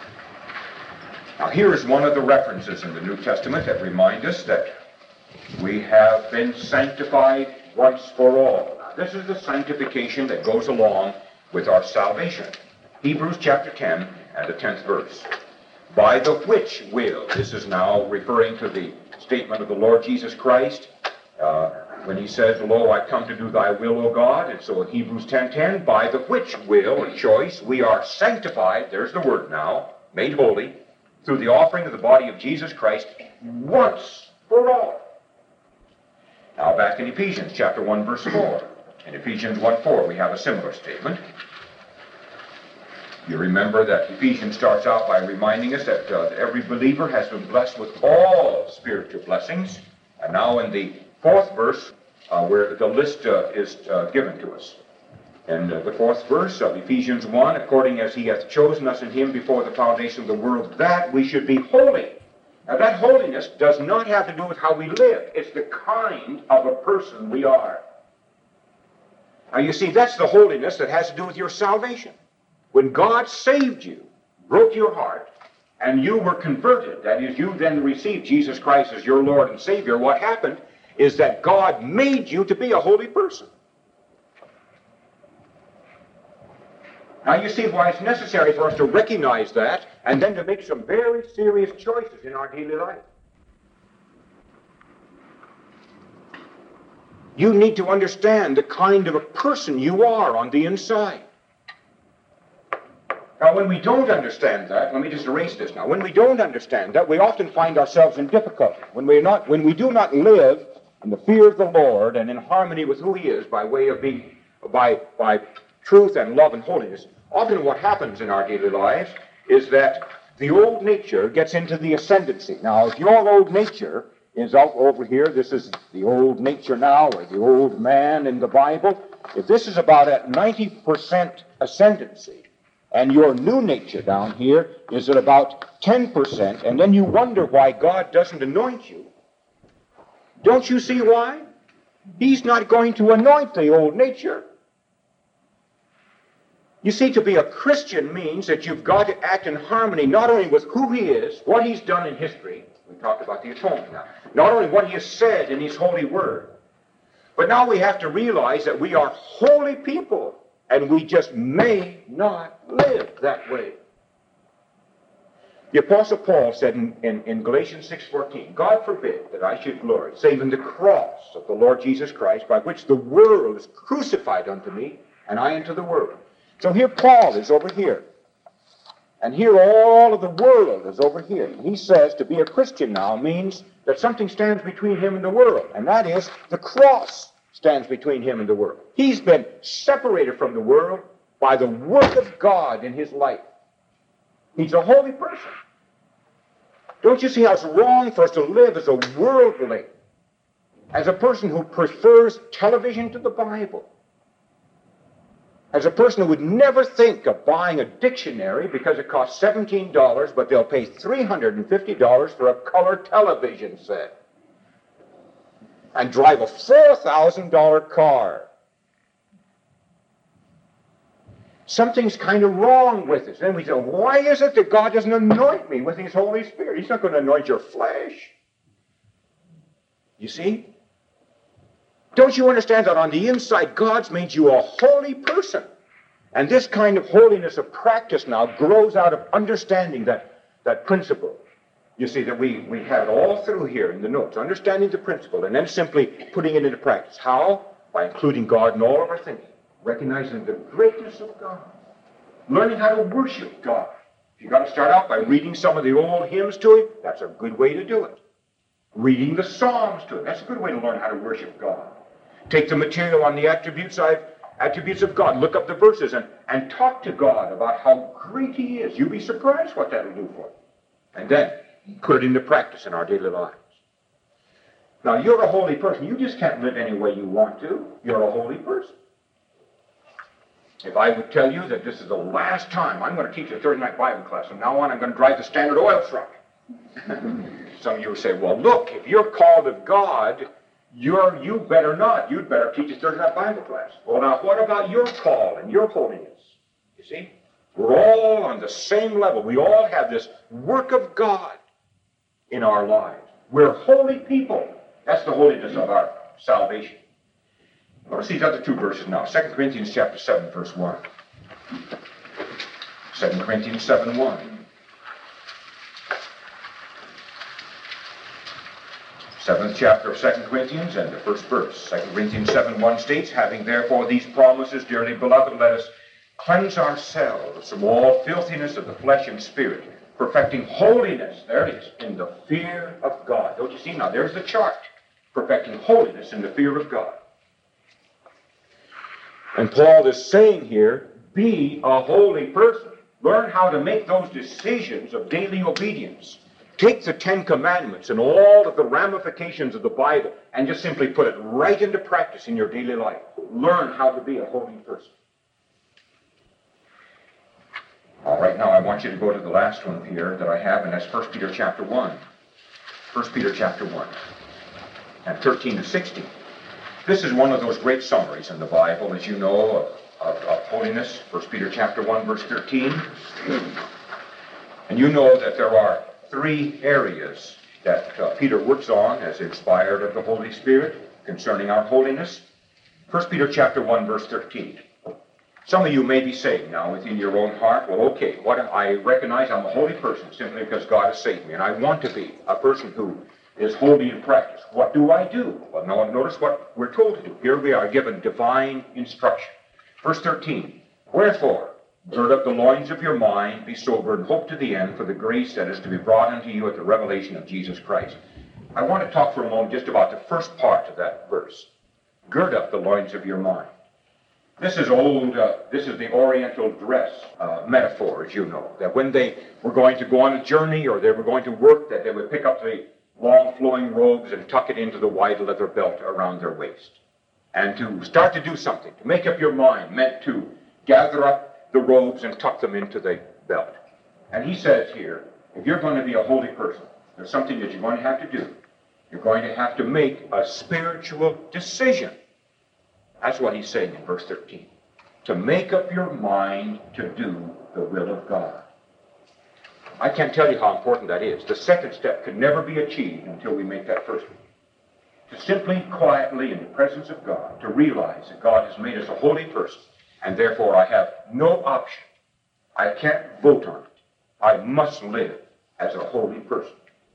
Now, here is one of the references in the New Testament that remind us that we have been sanctified once for all. Now, this is the sanctification that goes along with our salvation. Hebrews chapter ten and the tenth verse. By the which will, this is now referring to the statement of the Lord Jesus Christ, uh, when He says, Lo, I come to do thy will, O God. And so in Hebrews ten ten, by the which will, or choice, we are sanctified, there's the word now, made holy, through the offering of the body of Jesus Christ, once for all. Now back in Ephesians chapter one, verse four. In Ephesians one four, we have a similar statement. You remember that Ephesians starts out by reminding us that uh, every believer has been blessed with all spiritual blessings. And now in the fourth verse, uh, where the list uh, is uh, given to us. In uh, the fourth verse of Ephesians one, according as He hath chosen us in Him before the foundation of the world, that we should be holy. Now that holiness does not have to do with how we live. It's the kind of a person we are. Now you see, that's the holiness that has to do with your salvation. When God saved you, broke your heart, and you were converted, that is, you then received Jesus Christ as your Lord and Savior, what happened is that God made you to be a holy person. Now you see why it's necessary for us to recognize that and then to make some very serious choices in our daily life. You need to understand the kind of a person you are on the inside. Now, when we don't understand that, let me just erase this now. When we don't understand that, we often find ourselves in difficulty. When we not, when we do not live in the fear of the Lord and in harmony with who He is by way of being, by, by truth and love and holiness, often what happens in our daily lives is that the old nature gets into the ascendancy. Now, if your old nature is out over here, this is the old nature now, or the old man in the Bible, if this is about at ninety percent ascendancy, and your new nature down here is at about ten percent, and then you wonder why God doesn't anoint you, don't you see why? He's not going to anoint the old nature. You see, to be a Christian means that you've got to act in harmony not only with who He is, what He's done in history. We talked about the atonement now. Not only what He has said in His holy word, but now we have to realize that we are holy people, and we just may not live that way. The Apostle Paul said in, in, in Galatians six fourteen, God forbid that I should glory, save in the cross of the Lord Jesus Christ, by which the world is crucified unto me, and I unto the world. So here Paul is over here. And here all of the world is over here. He says to be a Christian now means that something stands between him and the world, and that is the cross stands between him and the world. He's been separated from the world by the work of God in his life. He's a holy person. Don't you see how it's wrong for us to live as a worldling, as a person who prefers television to the Bible, as a person who would never think of buying a dictionary because it costs seventeen dollars, but they'll pay three hundred fifty dollars for a color television set, and drive a four thousand dollar car. Something's kind of wrong with us. Then we say, why is it that God doesn't anoint me with His Holy Spirit? He's not going to anoint your flesh. You see? Don't you understand that on the inside, God's made you a holy person? And this kind of holiness of practice now grows out of understanding that, that principle. You see, that we, we have it all through here in the notes, understanding the principle, and then simply putting it into practice. How? By including God in all of our thinking, recognizing the greatness of God, learning how to worship God. If you've got to start out by reading some of the old hymns to Him, that's a good way to do it. Reading the Psalms to Him, that's a good way to learn how to worship God. Take the material on the attributes, I've, attributes of God, look up the verses, and, and talk to God about how great He is. You'll be surprised what that'll do for you. And then put it into practice in our daily lives. Now, you're a holy person. You just can't live any way you want to. You're a holy person. If I would tell you that this is the last time I'm going to teach a Thursday night Bible class, from now on I'm going to drive the Standard Oil truck. Some of you would say, well, look, if you're called of God, You're, you better not. You'd better teach a Thursday night Bible class. Well, now, what about your call and your holiness? You see? We're all on the same level. We all have this work of God in our lives. We're holy people. That's the holiness of our salvation. Notice these other two verses now. Second Corinthians chapter seven, verse one. Second Corinthians seven, one. Seventh chapter of Second Corinthians and the first verse. Second Corinthians seven one states, having therefore these promises, dearly beloved, let us cleanse ourselves from all filthiness of the flesh and spirit, perfecting holiness, there it is, in the fear of God. Don't you see? Now there's the chart. Perfecting holiness in the fear of God. And Paul is saying here, be a holy person. Learn how to make those decisions of daily obedience. Take the Ten Commandments and all of the ramifications of the Bible and just simply put it right into practice in your daily life. Learn how to be a holy person. All right, now I want you to go to the last one here that I have, and that's First Peter chapter one. First Peter chapter one, and thirteen to sixteen. This is one of those great summaries in the Bible, as you know, of, of, of holiness. First Peter chapter one, verse thirteen. And you know that there are three areas that uh, Peter works on as inspired of the Holy Spirit concerning our holiness. First Peter chapter one, verse thirteen. Some of you may be saying now within your own heart, well, okay, what I recognize I'm a holy person simply because God has saved me, and I want to be a person who is holy in practice. What do I do? Well, now notice what we're told to do. Here we are given divine instruction. Verse thirteen, wherefore, gird up the loins of your mind, be sober, and hope to the end for the grace that is to be brought unto you at the revelation of Jesus Christ. I want to talk for a moment just about the first part of that verse. Gird up the loins of your mind. This is old, uh, this is the Oriental dress uh, metaphor, as you know, that when they were going to go on a journey or they were going to work, that they would pick up the long flowing robes and tuck it into the wide leather belt around their waist. And to start to do something, to make up your mind, meant to gather up the robes and tuck them into the belt. And he says here, if you're going to be a holy person, there's something that you're going to have to do. You're going to have to make a spiritual decision. That's what he's saying in verse thirteen. To make up your mind to do the will of God. I can't tell you how important that is. The second step can never be achieved until we make that first one. To simply, quietly, in the presence of God, to realize that God has made us a holy person, and therefore I have no option. I can't vote on it. I must live as a holy person.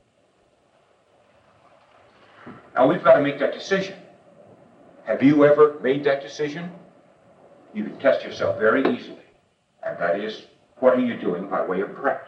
Now we've got to make that decision. Have you ever made that decision? You can test yourself very easily. And that is, what are you doing by way of practice?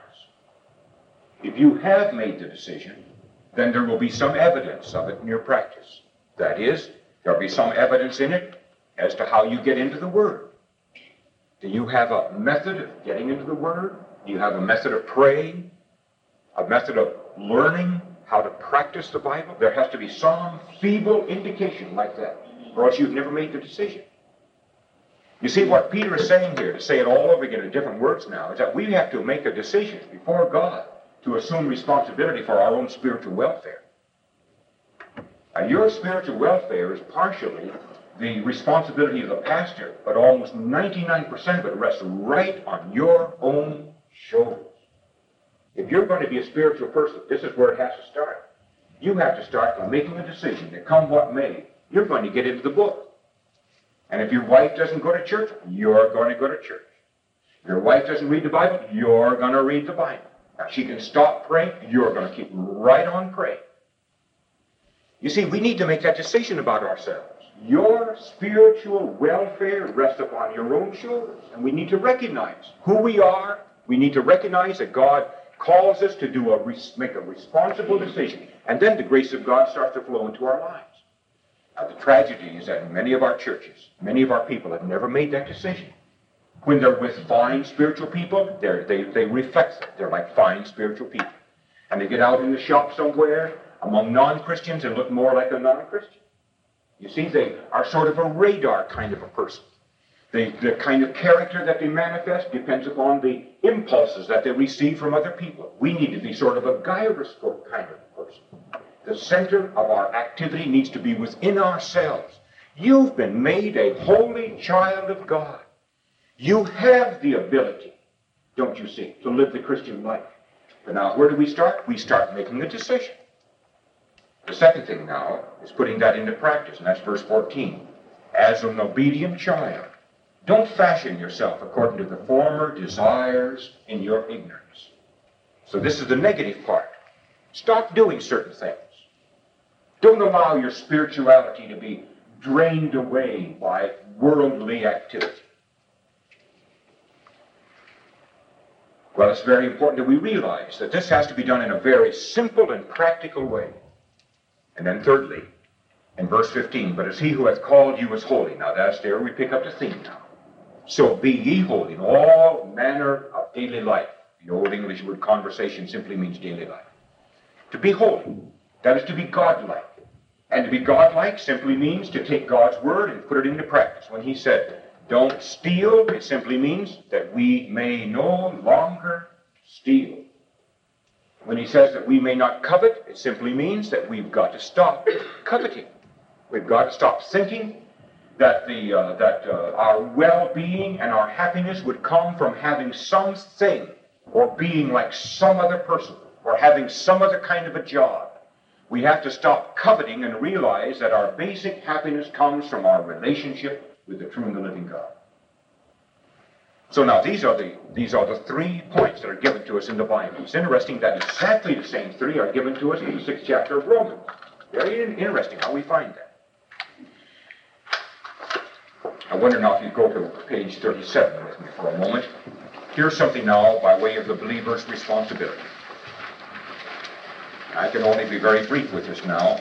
If you have made the decision, then there will be some evidence of it in your practice. That is, there will be some evidence in it as to how you get into the Word. Do you have a method of getting into the Word? Do you have a method of praying? A method of learning how to practice the Bible? There has to be some feeble indication like that, or else you've never made the decision. You see, what Peter is saying here, to say it all over again in different words now, is that we have to make a decision before God to assume responsibility for our own spiritual welfare. Now, your spiritual welfare is partially the responsibility of the pastor, but almost ninety-nine percent of it rests right on your own shoulders. If you're going to be a spiritual person, this is where it has to start. You have to start by making a decision that come what may, you're going to get into the book. And if your wife doesn't go to church, you're going to go to church. If your wife doesn't read the Bible, you're going to read the Bible. Now, she can stop praying, you're going to keep right on praying. You see, we need to make that decision about ourselves. Your spiritual welfare rests upon your own shoulders. And we need to recognize who we are. We need to recognize that God calls us to do a make a responsible decision. And then the grace of God starts to flow into our lives. Now, the tragedy is that in many of our churches, many of our people have never made that decision. When they're with fine spiritual people, they're, they they reflect that. They're like fine spiritual people. And they get out in the shop somewhere among non-Christians and look more like a non-Christian. You see, they are sort of a radar kind of a person. They, the kind of character that they manifest depends upon the impulses that they receive from other people. We need to be sort of a gyroscope kind of person. The center of our activity needs to be within ourselves. You've been made a holy child of God. You have the ability, don't you see, to live the Christian life. But now, where do we start? We start making a decision. The second thing now is putting that into practice, and that's verse fourteen. As an obedient child, don't fashion yourself according to the former desires in your ignorance. So this is the negative part. Stop doing certain things. Don't allow your spirituality to be drained away by worldly activity. Well, it's very important that we realize that this has to be done in a very simple and practical way. And then thirdly, in verse fifteen, but as he who hath called you is holy. Now that's there, we pick up the theme now. So be ye holy in all manner of daily life. The old English word conversation simply means daily life. To be holy, that is to be godlike. And to be godlike simply means to take God's word and put it into practice. When he said, don't steal, it simply means that we may no longer steal. When he says that we may not covet, it simply means that we've got to stop coveting. We've got to stop thinking that the uh, that uh, our well-being and our happiness would come from having something or being like some other person or having some other kind of a job. We have to stop coveting and realize that our basic happiness comes from our relationship with the true and the living God. So now these are the these are the three points that are given to us in the Bible. It's interesting that exactly the same three are given to us in the sixth chapter of Romans. Very interesting how we find that. I wonder now if you go to page thirty-seven with me for a moment. Here's something now by way of the believer's responsibility. I can only be very brief with this now.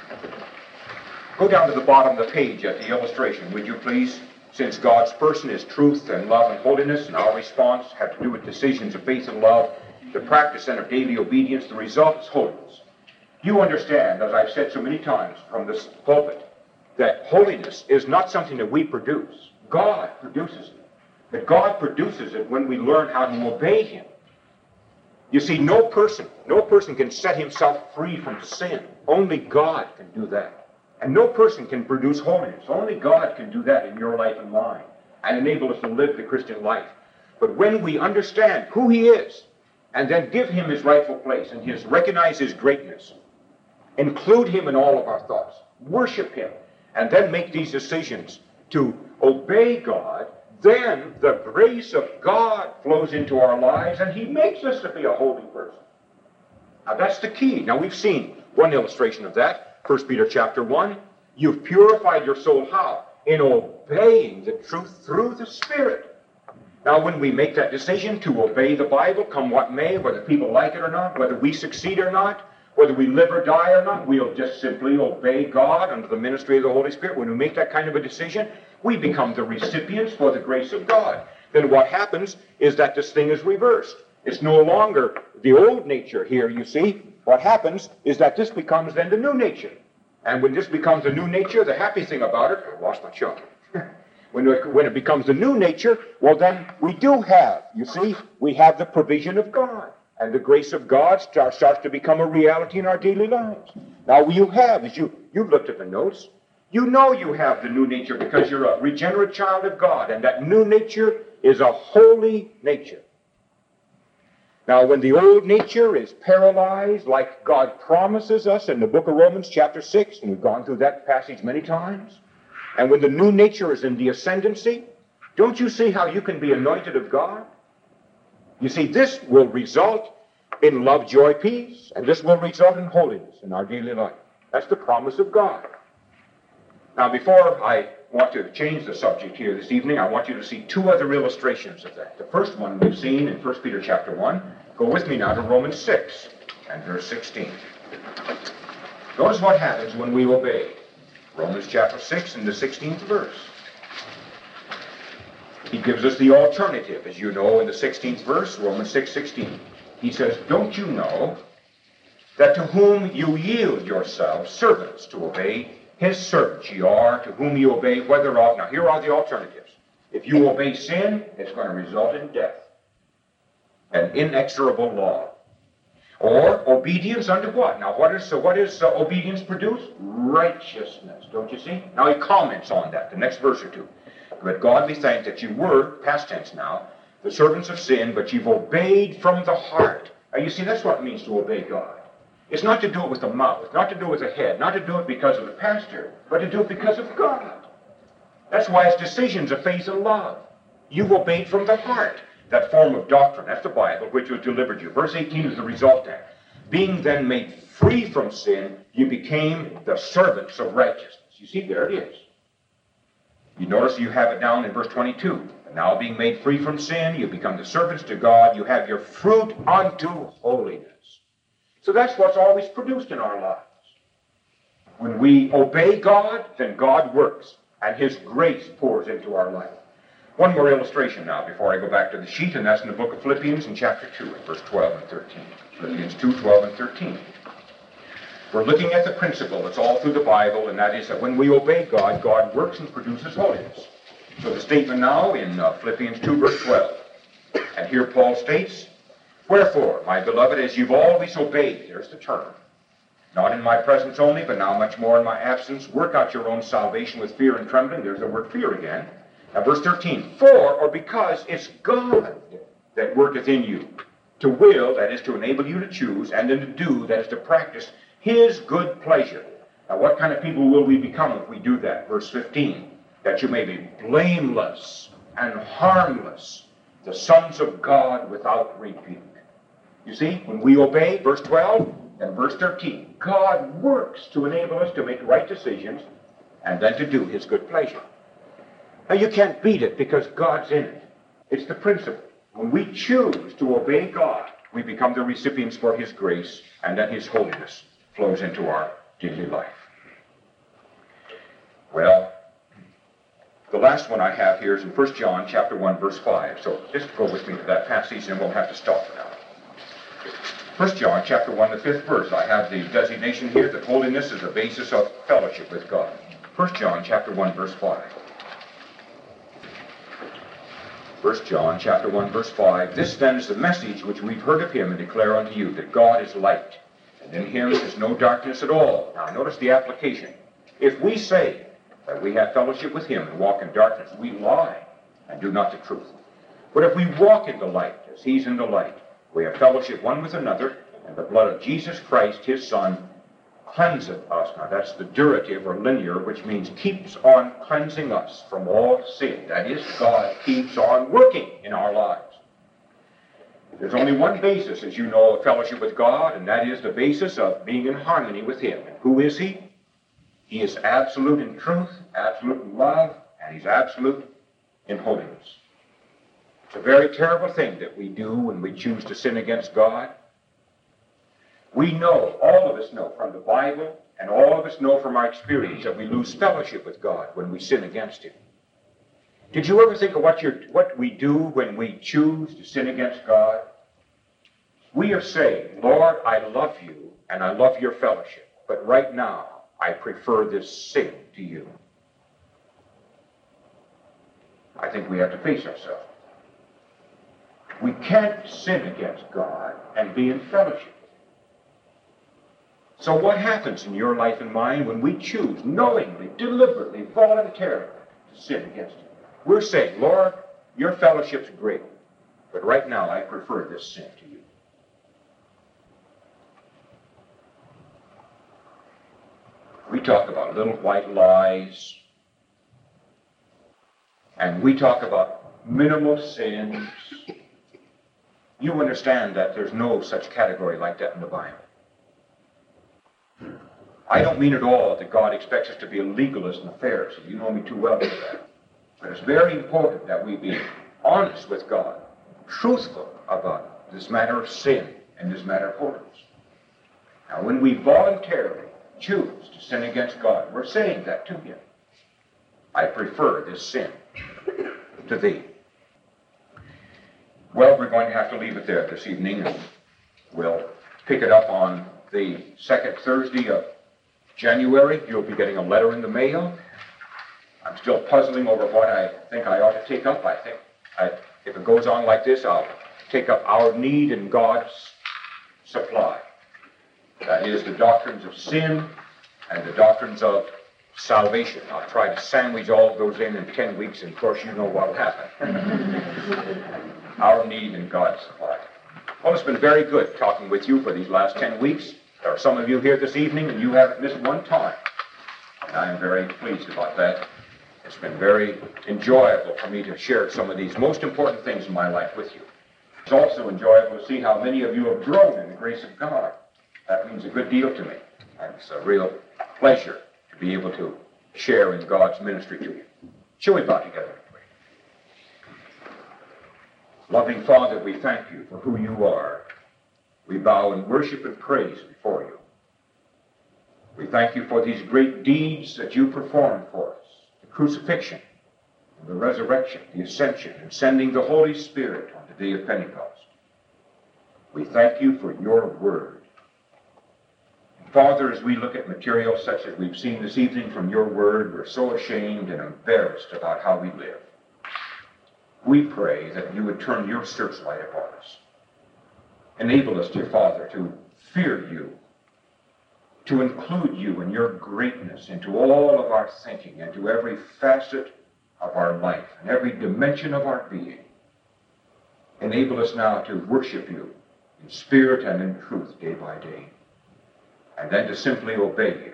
Go down to the bottom of the page at the illustration, would you please? Since God's person is truth and love and holiness, and our response have to do with decisions of faith and love, the practice then of daily obedience, the result is holiness. You understand, as I've said so many times from this pulpit, that holiness is not something that we produce. God produces it. But God produces it when we learn how to obey Him. You see, no person, no person can set himself free from sin. Only God can do that. And no person can produce holiness. Only God can do that in your life and mine and enable us to live the Christian life. But when we understand who He is and then give Him His rightful place and his, recognize His greatness, include Him in all of our thoughts, worship Him, and then make these decisions to obey God, then the grace of God flows into our lives and He makes us to be a holy person. Now that's the key. Now we've seen one illustration of that. First Peter chapter one, you've purified your soul how? In obeying the truth through the Spirit. Now when we make that decision to obey the Bible, come what may, whether people like it or not, whether we succeed or not, whether we live or die or not, we'll just simply obey God under the ministry of the Holy Spirit. When we make that kind of a decision, we become the recipients for the grace of God. Then what happens is that this thing is reversed. It's no longer the old nature here, you see. What happens is that this becomes then the new nature. And when this becomes the new nature, the happy thing about it, I lost my shot. when, it, when it becomes the new nature, well then we do have, you see, we have the provision of God. And the grace of God start, starts to become a reality in our daily lives. Now you have, as you, you've looked at the notes, you know you have the new nature because you're a regenerate child of God. And that new nature is a holy nature. Now, when the old nature is paralyzed, like God promises us in the book of Romans chapter six, and we've gone through that passage many times, and when the new nature is in the ascendancy, don't you see how you can be anointed of God? You see, this will result in love, joy, peace, and this will result in holiness in our daily life. That's the promise of God. Now, before I want to change the subject here this evening, I want you to see two other illustrations of that. The first one we've seen in First Peter chapter one. Go with me now to Romans six and verse sixteen. Notice what happens when we obey. Romans chapter six and the sixteenth verse. He gives us the alternative, as you know, in the sixteenth verse, Romans six sixteen. He says, don't you know that to whom you yield yourselves servants to obey, His servants ye are, to whom you obey, whether of... Now, here are the alternatives. If you obey sin, it's going to result in death. An inexorable law. Or obedience unto what? Now, what is so what is uh, obedience produce? Righteousness, don't you see? Now, he comments on that, the next verse or two. But God be thanked that you were, past tense now, the servants of sin, but you've obeyed from the heart. Now, you see, that's what it means to obey God. It's not to do it with the mouth, not to do it with the head, not to do it because of the pastor, but to do it because of God. That's why it's decisions of faith and love. You've obeyed from the heart. That form of doctrine, that's the Bible, which was delivered you. Verse eighteen is the result of that. Being then made free from sin, you became the servants of righteousness. You see, there it is. You notice you have it down in verse twenty-two. And now being made free from sin, you become the servants to God. You have your fruit unto holiness. So that's what's always produced in our lives. When we obey God, then God works, and His grace pours into our life. One more illustration now before I go back to the sheet, and that's in the book of Philippians in chapter two, in verse twelve and thirteen. Philippians two, twelve and thirteen. We're looking at the principle that's all through the Bible, and that is that when we obey God, God works and produces holiness. So the statement now in uh, Philippians two, verse twelve. And here Paul states, wherefore, my beloved, as you've always obeyed, there's the term, not in my presence only, but now much more in my absence, work out your own salvation with fear and trembling. There's the word fear again. Now verse thirteen, for or because it's God that worketh in you, to will, that is to enable you to choose, and then to do, that is to practice, His good pleasure. Now what kind of people will we become if we do that? Verse fifteen, that you may be blameless and harmless, the sons of God without rebuke. You see, when we obey, verse twelve and verse thirteen, God works to enable us to make right decisions and then to do his good pleasure. Now, you can't beat it because God's in it. It's the principle. When we choose to obey God, we become the recipients for his grace, and then his holiness flows into our daily life. Well, the last one I have here is in First John chapter one, verse five. So just go with me to that passage, and we'll have to stop for now. First John chapter one, the fifth verse. I have the designation here that holiness is the basis of fellowship with God. First John chapter one, verse five. First John chapter one, verse five. This then is the message which we've heard of him and declare unto you, that God is light, and in him is no darkness at all. Now notice the application. If we say that we have fellowship with him and walk in darkness, we lie and do not the truth. But if we walk in the light, as he's in the light, we have fellowship one with another, and the blood of Jesus Christ, his Son, cleanseth us. Now that's the durative or linear, which means keeps on cleansing us from all sin. That is, God keeps on working in our lives. There's only one basis, as you know, of fellowship with God, and that is the basis of being in harmony with him. And who is he? He is absolute in truth, absolute in love, and he's absolute in holiness. It's a very terrible thing that we do when we choose to sin against God. We know, all of us know from the Bible, and all of us know from our experience, that we lose fellowship with God when we sin against him. Did you ever think of what, you're, what we do when we choose to sin against God? We are saying, Lord, I love you, and I love your fellowship, but right now, I prefer this sin to you. I think we have to face ourselves. We can't sin against God and be in fellowship. So what happens in your life and mine when we choose knowingly, deliberately, voluntarily to sin against him? We're saying, Lord, your fellowship's great, but right now I prefer this sin to you. We talk about little white lies, and we talk about minimal sins. You understand that there's no such category like that in the Bible. I don't mean at all that God expects us to be a legalist and a Pharisee. You know me too well for that. But it's very important that we be honest with God, truthful about this matter of sin and this matter of holiness. Now, when we voluntarily choose to sin against God, we're saying that to him. I prefer this sin to thee. Well, we're going to have to leave it there this evening, and we'll pick it up on the second Thursday of January. You'll be getting a letter in the mail. I'm still puzzling over what I think I ought to take up. I think I, if it goes on like this, I'll take up our need and God's supply. That is the doctrines of sin and the doctrines of salvation. I'll try to sandwich all of those in in ten weeks, and of course you know what will happen. Our need and God's supply. Well, it's been very good talking with you for these last ten weeks. There are some of you here this evening, and you haven't missed one time. And I'm very pleased about that. It's been very enjoyable for me to share some of these most important things in my life with you. It's also enjoyable to see how many of you have grown in the grace of God. That means a good deal to me. And it's a real pleasure to be able to share in God's ministry to you. Shall we bow together? Loving Father, we thank you for who you are. We bow in worship and praise before you. We thank you for these great deeds that you performed for us. The crucifixion, the resurrection, the ascension, and sending the Holy Spirit on the day of Pentecost. We thank you for your word. And Father, as we look at material such as we've seen this evening from your word, we're so ashamed and embarrassed about how we live. We pray that you would turn your searchlight upon us. Enable us, dear Father, to fear you, to include you in your greatness into all of our thinking, into every facet of our life, and every dimension of our being. Enable us now to worship you in spirit and in truth day by day, and then to simply obey you.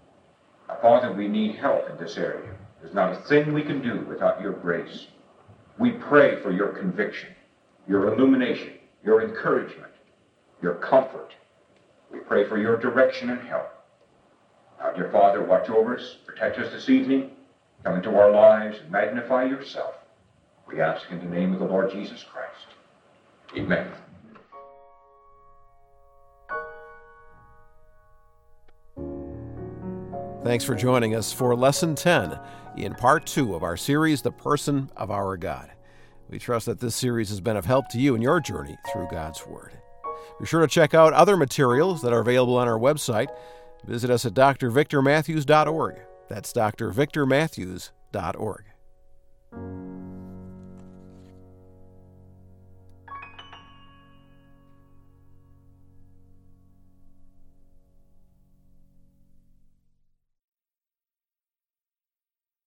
Now, Father, we need help in this area. There's not a thing we can do without your grace. We pray for your conviction, your illumination, your encouragement, your comfort. We pray for your direction and help. Now, dear Father, watch over us, protect us this evening. Come into our lives and magnify yourself. We ask in the name of the Lord Jesus Christ. Amen. Thanks for joining us for Lesson ten in Part two of our series, The Person of Our God. We trust that this series has been of help to you in your journey through God's Word. Be sure to check out other materials that are available on our website. Visit us at d r victor matthews dot org. That's d r victor matthews dot org.